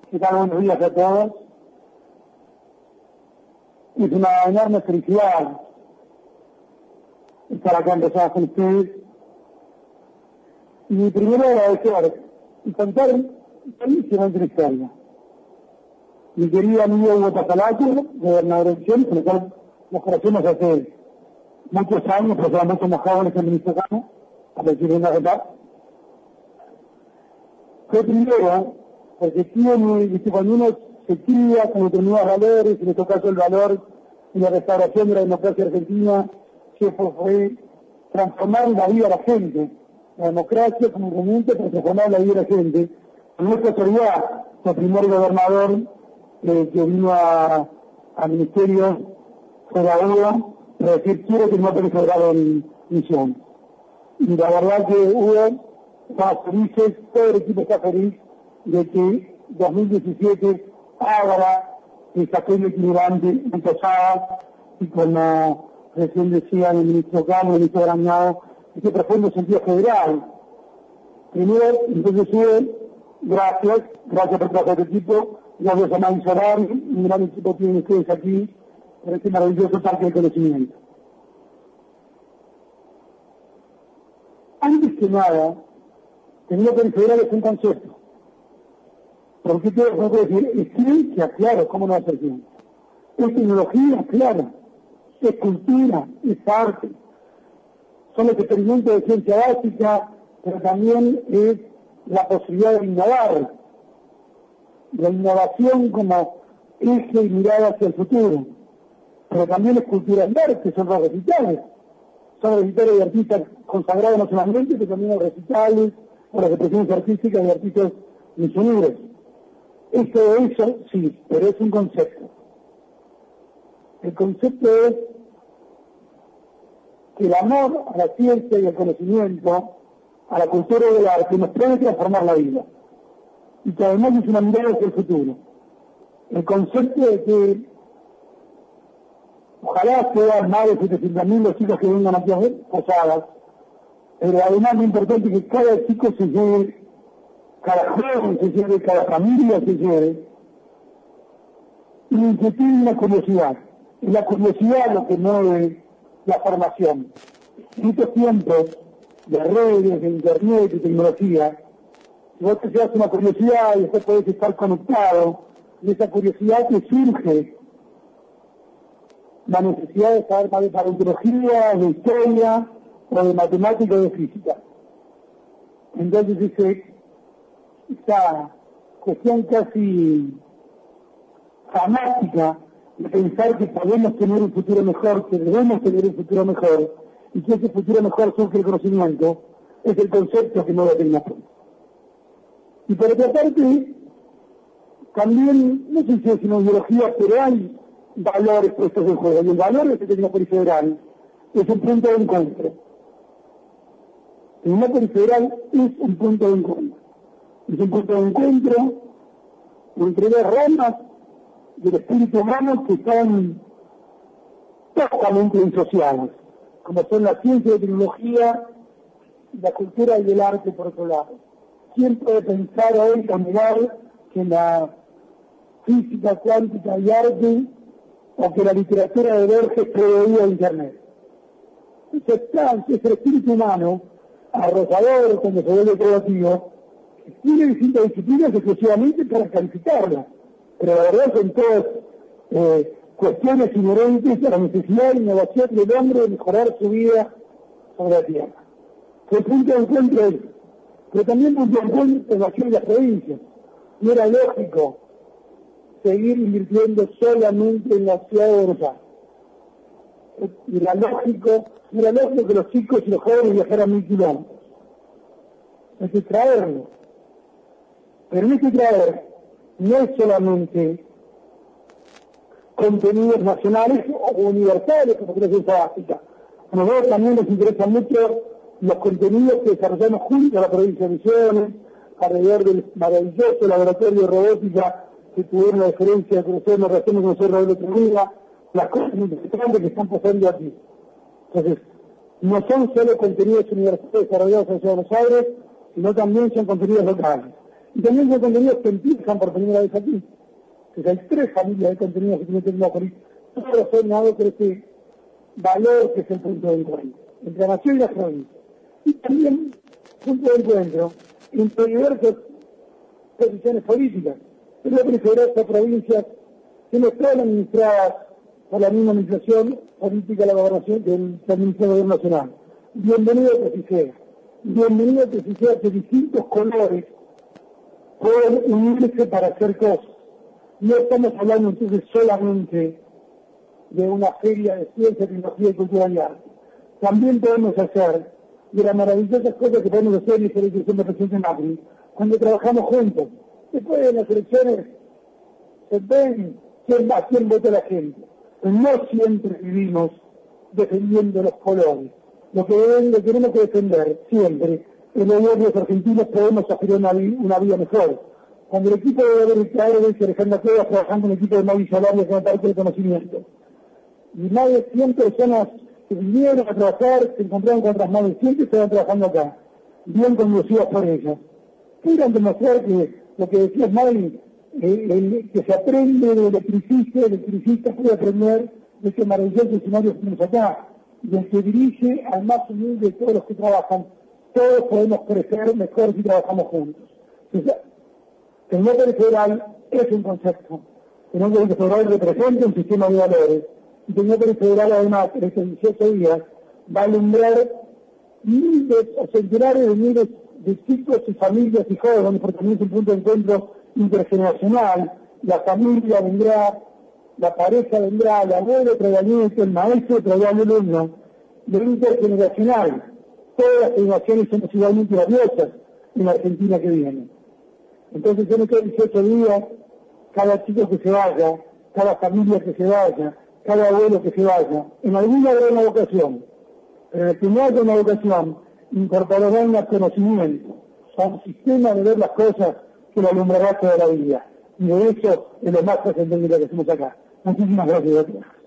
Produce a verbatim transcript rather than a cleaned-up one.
¿Qué tal? Buenos días a todos. Es una enorme felicidad estar acá empezada con ustedes. Y primero agradecer y contar buenísima historia. Mi querido amigo Hugo Pasalato, gobernador de Misiones, con el cual nos conocemos hace muchos años, pero somos mucho más jóvenes que el ministro Cano, a decir una verdad. Fue primero, porque tiene, viste, cuando uno se cría con determinados valores, en este caso el valor de la restauración de la democracia argentina, que fue transformar la vida de la gente. La democracia como herramienta para transformar la vida de la gente. En nuestra autoridad, el primer gobernador eh, que vino a, al ministerio fue la Hugo, para decir, quiero que no tenga federado en Misiones. Y la verdad que Hugo está feliz, todo el equipo está feliz de que dos mil diecisiete Ágara, esa feria itinerante empezaba, y como recién decían el ministro Cano, el ministro Grañado, ese profundo sentido federal. Primero, entonces, eh, gracias, gracias por trabajar el equipo, gracias a May Solari, un gran equipo tienen ustedes aquí, por este maravilloso parque de conocimiento. Antes que nada, tenía que federal es un concepto. ¿Por qué tengo que decir? Es ciencia, claro, ¿cómo no va a ser ciencia? Es tecnología, claro. Es cultura, es arte. Son los experimentos de ciencia básica, pero también es la posibilidad de innovar. La innovación como eje y mirada hacia el futuro. Pero también es cultura y arte, son los recitales. Son los recitales de artistas consagrados nacionalmente, pero también los recitales, o las expresiones artísticas de artistas misioneros. Es todo eso, sí, pero es un concepto. El concepto es que el amor a la ciencia y al conocimiento, a la cultura y al arte, nos puede transformar la vida. Y que además es una mirada hacia el futuro. El concepto de que ojalá sean más de setecientos mil los chicos que vengan aquí a ver posadas, pero además lo importante es que cada chico se lleve, cada joven se lleve, cada familia se lleve, y que tiene una curiosidad. Y la curiosidad lo que mueve la formación. En estos tiempos de redes, de internet, de tecnología, si vos te llevas una curiosidad y después podés estar conectado, y esa curiosidad te surge la necesidad de saber más de paleontología, de historia, o de matemática o de física. Entonces ese, esa cuestión casi fanática de pensar que podemos tener un futuro mejor, que debemos tener un futuro mejor, y que ese futuro mejor surge el conocimiento, es el concepto que no lo tenemos. Y por otra parte, también, no sé si es una ideología, pero hay valores puestos en juego, y el valor de este Tecnópolis Federal es un punto de encuentro. El Tecnópolis Federal es un punto de encuentro. Es un punto de encuentro entre dos ramas del espíritu humano que están totalmente disociadas, como son la ciencia y la tecnología, la cultura y el arte por otro lado. ¿Quién puede pensar hoy cambiar que la física cuántica y arte o que la literatura de Borges proveía de Internet? Eso está, es el espíritu humano, arrojador cuando se vuelve creativo, que tiene distintas disciplinas exclusivamente para calificarlas, pero la verdad son todas eh, cuestiones inherentes a la necesidad de innovación del hombre de mejorar su vida sobre la tierra. El punto de encuentro es, pero también punto de encuentro en la ciudad y las provincias. No era lógico seguir invirtiendo solamente en la ciudad de Buenos Aires. Y era lógico, era lógico que los chicos y los jóvenes viajaran mil kilómetros. Hay que traerlo. Pero no hay que traer, no es solamente contenidos nacionales o universales como creo que es básica. A nosotros también nos interesan mucho los contenidos que desarrollamos junto a la provincia de Misiones, alrededor del maravilloso laboratorio de robótica que tuvieron la diferencia de conocer, nos recién conocer la otro día, las cosas interesantes que están pasando aquí. Entonces, no son solo contenidos universales desarrollados en Buenos Aires, sino también son contenidos locales. Y también son contenidos que empiezan por primera vez aquí. Entonces hay tres familias de contenidos que tiene Tecnópolis, todos son dados por este valor que es el punto de encuentro, entre la nación y la provincia. Y también punto de encuentro entre diversas posiciones políticas. Es la primera de estas provincias que no están administradas por la misma administración política de la gobernación del Ministerio de Gobierno Nacional. Bienvenido a que así sea. Bienvenido a que así sea, que distintos colores pueden unirse para hacer cosas. No estamos hablando entonces solamente de una feria de ciencia, tecnología y cultura y arte. También podemos hacer de las maravillosas cosas que podemos hacer en la elección del presidente Macri, cuando trabajamos juntos. Después de las elecciones se ven quién va, quién vota la gente. Pero no siempre vivimos defendiendo los colores. Lo que, deben, lo que tenemos que defender siempre es los gobiernos argentinos podemos aspirar una, una vida mejor. Cuando el equipo de Alejandro Alejandra Cuevas trabajando en el equipo de Mavi Salaria con el Parque del Conocimiento, y más de cien personas que vinieron a trabajar, se encontraron con otras más de cien que estaban trabajando acá, bien conducidas por ellas. Quieran demostrar que lo que decía Mavi, eh, el, que se aprende de electricista, el electricista puede aprender de este maravilloso escenario que tenemos acá, del que dirige al más humilde de todos los que trabajan. Todos podemos crecer mejor si trabajamos juntos. Entonces, Tecnópolis Federal es un concepto. Tecnópolis Federal representa un sistema de valores. Y Tecnópolis Federal, además, en estos dieciocho días, va a alumbrar miles o centenares de miles de chicos y familias y jóvenes, porque también es un punto de encuentro intergeneracional. La familia vendrá, la pareja vendrá, el abuelo traerá nieto, el maestro traerá al alumno, de intergeneracional. Todas las generaciones somos igualmente valiosas en la Argentina que viene. Entonces, en estos dieciocho días, cada chico que se vaya, cada familia que se vaya, cada abuelo que se vaya, en alguna habrá una vocación, pero en el que no haya una vocación, incorporará un conocimiento, a un sistema de ver las cosas que lo alumbrará toda la vida. Y de eso es lo más trascendente que hacemos acá. Muchísimas gracias, doctor.